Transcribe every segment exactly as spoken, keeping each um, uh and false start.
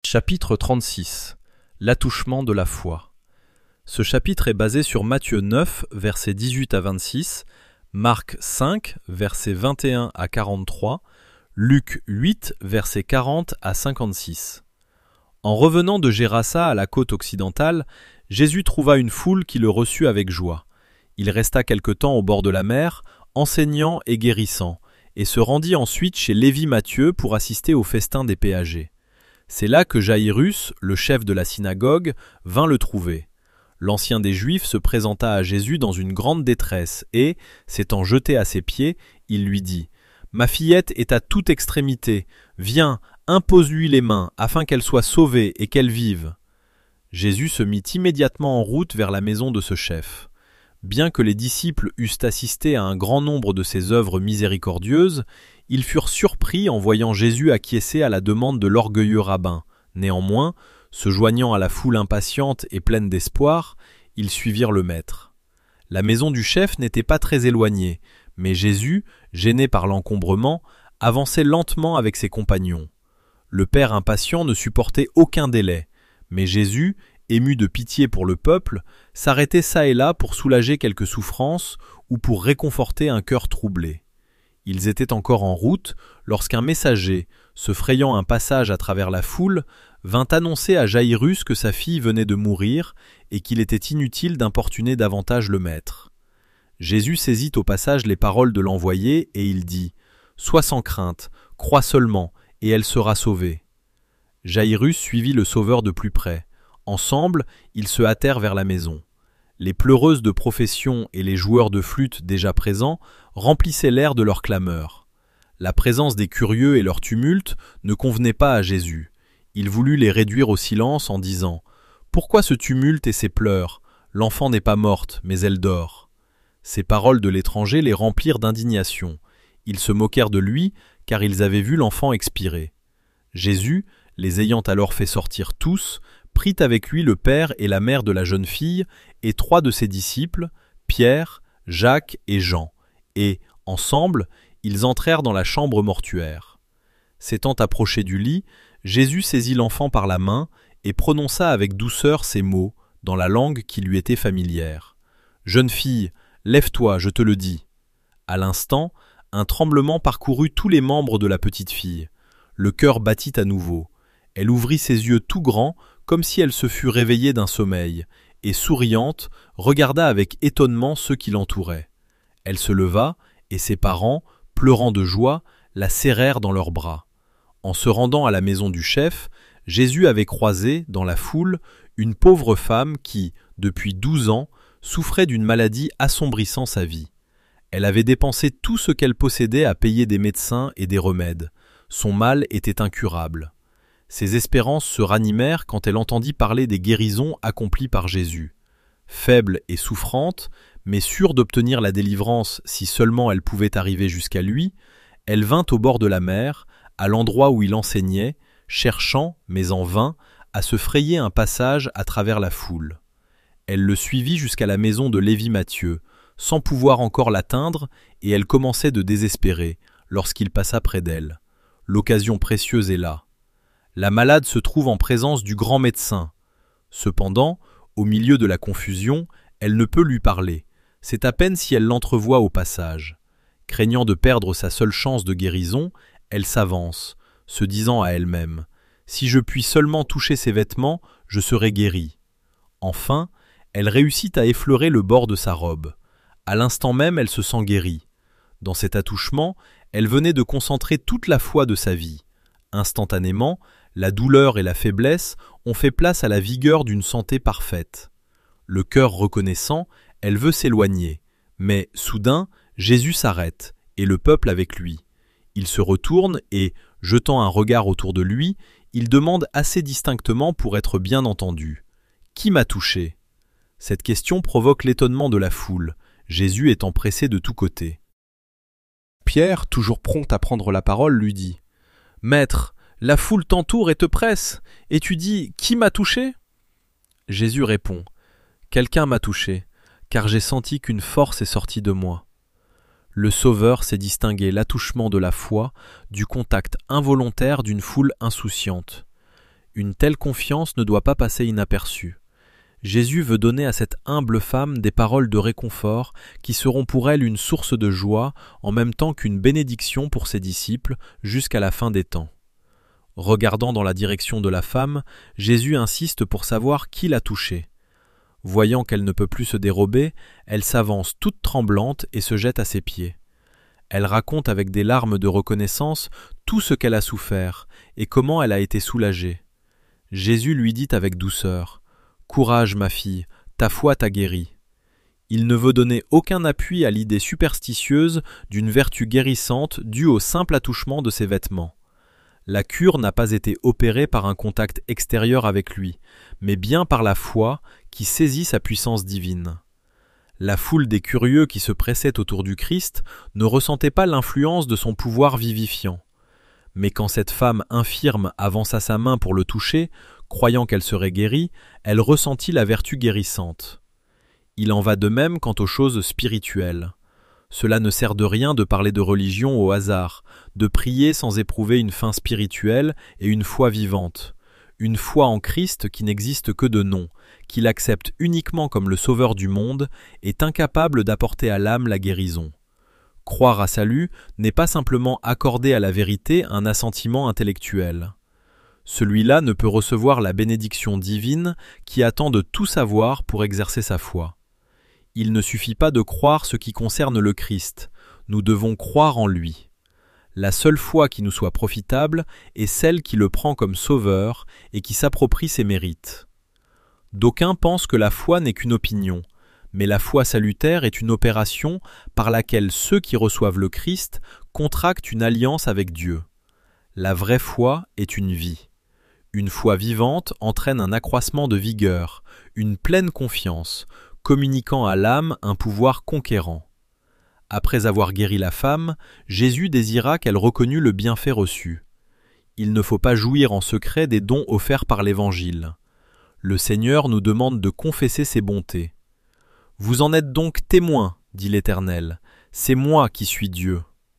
Chapitre trente-six. L'attouchement de la foi. Ce chapitre est basé sur Matthieu neuf, versets dix-huit à vingt-six, Marc cinq, versets vingt et un à quarante-trois, Luc huit, versets quarante à cinquante-six. En revenant de Gérasa à la côte occidentale, Jésus trouva une foule qui le reçut avec joie. Il resta quelque temps au bord de la mer, enseignant et guérissant, et se rendit ensuite chez Lévi Matthieu pour assister au festin des péagers. C'est là que Jaïrus, le chef de la synagogue, vint le trouver. L'ancien des Juifs se présenta à Jésus dans une grande détresse et, s'étant jeté à ses pieds, il lui dit « Ma fillette est à toute extrémité. Viens, impose-lui les mains, afin qu'elle soit sauvée et qu'elle vive. » Jésus se mit immédiatement en route vers la maison de ce chef. Bien que les disciples eussent assisté à un grand nombre de ses œuvres miséricordieuses, ils furent surpris en voyant Jésus acquiescer à la demande de l'orgueilleux rabbin. Néanmoins, se joignant à la foule impatiente et pleine d'espoir, ils suivirent le maître. La maison du chef n'était pas très éloignée, mais Jésus, gêné par l'encombrement, avançait lentement avec ses compagnons. Le père impatient ne supportait aucun délai, mais Jésus, ému de pitié pour le peuple, s'arrêtait çà et là pour soulager quelques souffrances ou pour réconforter un cœur troublé. Ils étaient encore en route lorsqu'un messager, se frayant un passage à travers la foule, vint annoncer à Jaïrus que sa fille venait de mourir et qu'il était inutile d'importuner davantage le maître. Jésus saisit au passage les paroles de l'envoyé et il dit « Sois sans crainte, crois seulement, et elle sera sauvée. » Jaïrus suivit le Sauveur de plus près. Ensemble, ils se hâtèrent vers la maison. Les pleureuses de profession et les joueurs de flûte déjà présents remplissaient l'air de leurs clameurs. La présence des curieux et leur tumulte ne convenaient pas à Jésus. Il voulut les réduire au silence en disant « Pourquoi ce tumulte et ces pleurs ? L'enfant n'est pas morte, mais elle dort. » Ces paroles de l'étranger les remplirent d'indignation. Ils se moquèrent de lui, car ils avaient vu l'enfant expirer. Jésus, les ayant alors fait sortir tous, prit avec lui le père et la mère de la jeune fille et trois de ses disciples, Pierre, Jacques et Jean, et, ensemble, ils entrèrent dans la chambre mortuaire. S'étant approché du lit, Jésus saisit l'enfant par la main et prononça avec douceur ces mots, dans la langue qui lui était familière. « Jeune fille, lève-toi, je te le dis. » À l'instant, un tremblement parcourut tous les membres de la petite fille. Le cœur battit à nouveau. Elle ouvrit ses yeux tout grands, comme si elle se fût réveillée d'un sommeil, et souriante, regarda avec étonnement ceux qui l'entouraient. Elle se leva, et ses parents, pleurant de joie, la serrèrent dans leurs bras. En se rendant à la maison du chef, Jésus avait croisé, dans la foule, une pauvre femme qui, depuis douze ans, souffrait d'une maladie assombrissant sa vie. Elle avait dépensé tout ce qu'elle possédait à payer des médecins et des remèdes. Son mal était incurable. Ses espérances se ranimèrent quand elle entendit parler des guérisons accomplies par Jésus. Faible et souffrante, mais sûre d'obtenir la délivrance si seulement elle pouvait arriver jusqu'à lui, elle vint au bord de la mer, à l'endroit où il enseignait, cherchant, mais en vain, à se frayer un passage à travers la foule. Elle le suivit jusqu'à la maison de Lévi Matthieu, sans pouvoir encore l'atteindre, et elle commençait de désespérer, lorsqu'il passa près d'elle. L'occasion précieuse est là. La malade se trouve en présence du grand médecin. Cependant, au milieu de la confusion, elle ne peut lui parler. C'est à peine si elle l'entrevoit au passage. Craignant de perdre sa seule chance de guérison, elle s'avance, se disant à elle-même « Si je puis seulement toucher ses vêtements, je serai guérie. » Enfin, elle réussit à effleurer le bord de sa robe. À l'instant même, elle se sent guérie. Dans cet attouchement, elle venait de concentrer toute la foi de sa vie. Instantanément, la douleur et la faiblesse ont fait place à la vigueur d'une santé parfaite. Le cœur reconnaissant, elle veut s'éloigner. Mais, soudain, Jésus s'arrête, et le peuple avec lui. Il se retourne et, jetant un regard autour de lui, il demande assez distinctement pour être bien entendu. « Qui m'a touché ?» Cette question provoque l'étonnement de la foule, Jésus étant pressé de tous côtés. Pierre, toujours prompt à prendre la parole, lui dit « Maître, la foule t'entoure et te presse, et tu dis « Qui m'a touché ?» Jésus répond « Quelqu'un m'a touché, car j'ai senti qu'une force est sortie de moi. » Le Sauveur sait distinguer l'attouchement de la foi du contact involontaire d'une foule insouciante. Une telle confiance ne doit pas passer inaperçue. Jésus veut donner à cette humble femme des paroles de réconfort qui seront pour elle une source de joie en même temps qu'une bénédiction pour ses disciples jusqu'à la fin des temps. Regardant dans la direction de la femme, Jésus insiste pour savoir qui l'a touchée. Voyant qu'elle ne peut plus se dérober, elle s'avance toute tremblante et se jette à ses pieds. Elle raconte avec des larmes de reconnaissance tout ce qu'elle a souffert et comment elle a été soulagée. Jésus lui dit avec douceur « Courage, ma fille, ta foi t'a guérie ». Il ne veut donner aucun appui à l'idée superstitieuse d'une vertu guérissante due au simple attouchement de ses vêtements. La cure n'a pas été opérée par un contact extérieur avec lui, mais bien par la foi qui saisit sa puissance divine. La foule des curieux qui se pressaient autour du Christ ne ressentait pas l'influence de son pouvoir vivifiant. Mais quand cette femme infirme avança sa main pour le toucher, croyant qu'elle serait guérie, elle ressentit la vertu guérissante. Il en va de même quant aux choses spirituelles. Cela ne sert de rien de parler de religion au hasard, de prier sans éprouver une fin spirituelle et une foi vivante. Une foi en Christ qui n'existe que de nom, qu'il accepte uniquement comme le sauveur du monde, est incapable d'apporter à l'âme la guérison. Croire à salut n'est pas simplement accorder à la vérité un assentiment intellectuel. Celui-là ne peut recevoir la bénédiction divine qui attend de tout savoir pour exercer sa foi. Il ne suffit pas de croire ce qui concerne le Christ, nous devons croire en lui. La seule foi qui nous soit profitable est celle qui le prend comme sauveur et qui s'approprie ses mérites. D'aucuns pensent que la foi n'est qu'une opinion, mais la foi salutaire est une opération par laquelle ceux qui reçoivent le Christ contractent une alliance avec Dieu. La vraie foi est une vie. Une foi vivante entraîne un accroissement de vigueur, une pleine confiance, communiquant à l'âme un pouvoir conquérant. Après avoir guéri la femme, Jésus désira qu'elle reconnût le bienfait reçu. Il ne faut pas jouir en secret des dons offerts par l'Évangile. Le Seigneur nous demande de confesser ses bontés. « Vous en êtes donc témoins, dit l'Éternel, c'est moi qui suis Dieu. »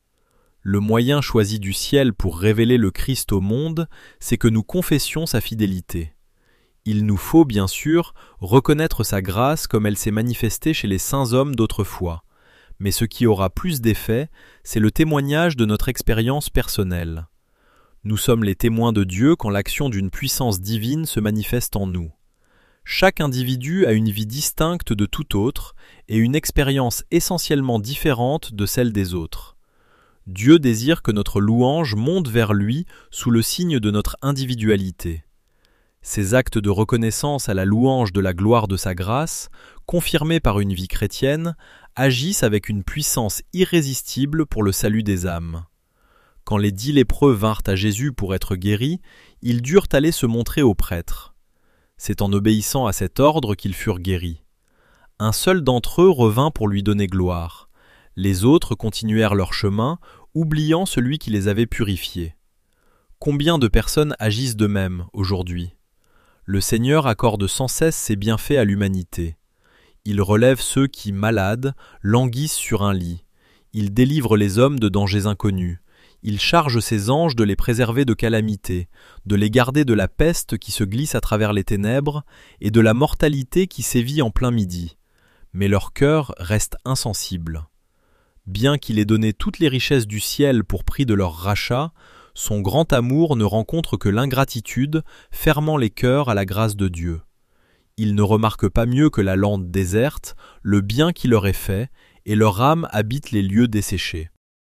Le moyen choisi du ciel pour révéler le Christ au monde, c'est que nous confessions sa fidélité. Il nous faut, bien sûr, reconnaître sa grâce comme elle s'est manifestée chez les saints hommes d'autrefois. Mais ce qui aura plus d'effet, c'est le témoignage de notre expérience personnelle. Nous sommes les témoins de Dieu quand l'action d'une puissance divine se manifeste en nous. Chaque individu a une vie distincte de tout autre et une expérience essentiellement différente de celle des autres. Dieu désire que notre louange monte vers lui sous le signe de notre individualité. Ces actes de reconnaissance à la louange de la gloire de sa grâce, confirmés par une vie chrétienne, agissent avec une puissance irrésistible pour le salut des âmes. Quand les dix lépreux vinrent à Jésus pour être guéris, ils durent aller se montrer aux prêtres. C'est en obéissant à cet ordre qu'ils furent guéris. Un seul d'entre eux revint pour lui donner gloire. Les autres continuèrent leur chemin, oubliant celui qui les avait purifiés. Combien de personnes agissent de même aujourd'hui ? Le Seigneur accorde sans cesse ses bienfaits à l'humanité. Il relève ceux qui, malades, languissent sur un lit. Il délivre les hommes de dangers inconnus. Il charge ses anges de les préserver de calamités, de les garder de la peste qui se glisse à travers les ténèbres et de la mortalité qui sévit en plein midi. Mais leur cœur reste insensible. Bien qu'il ait donné toutes les richesses du ciel pour prix de leur rachat, son grand amour ne rencontre que l'ingratitude, fermant les cœurs à la grâce de Dieu. Ils ne remarquent pas mieux que la lande déserte le bien qui leur est fait, et leur âme habite les lieux desséchés.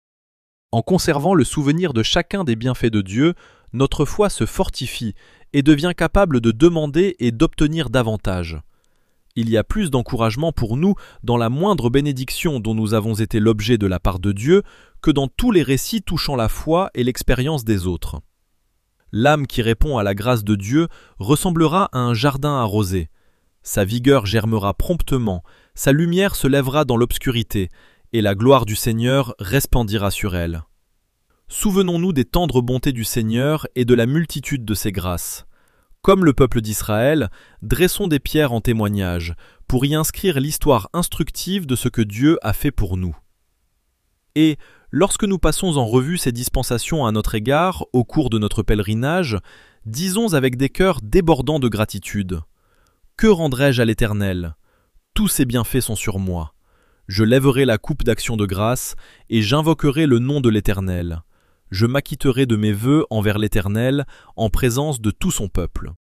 En conservant le souvenir de chacun des bienfaits de Dieu, notre foi se fortifie et devient capable de demander et d'obtenir davantage. Il y a plus d'encouragement pour nous dans la moindre bénédiction dont nous avons été l'objet de la part de Dieu que dans tous les récits touchant la foi et l'expérience des autres. L'âme qui répond à la grâce de Dieu ressemblera à un jardin arrosé. Sa vigueur germera promptement, sa lumière se lèvera dans l'obscurité, et la gloire du Seigneur resplendira sur elle. Souvenons-nous des tendres bontés du Seigneur et de la multitude de ses grâces. Comme le peuple d'Israël, dressons des pierres en témoignage, pour y inscrire l'histoire instructive de ce que Dieu a fait pour nous. Et, Lorsque nous passons en revue ces dispensations à notre égard au cours de notre pèlerinage, disons avec des cœurs débordants de gratitude. Que rendrai-je à l'Éternel ? Tous ses bienfaits sont sur moi. Je lèverai la coupe d'action de grâce et j'invoquerai le nom de l'Éternel. Je m'acquitterai de mes vœux envers l'Éternel en présence de tout son peuple.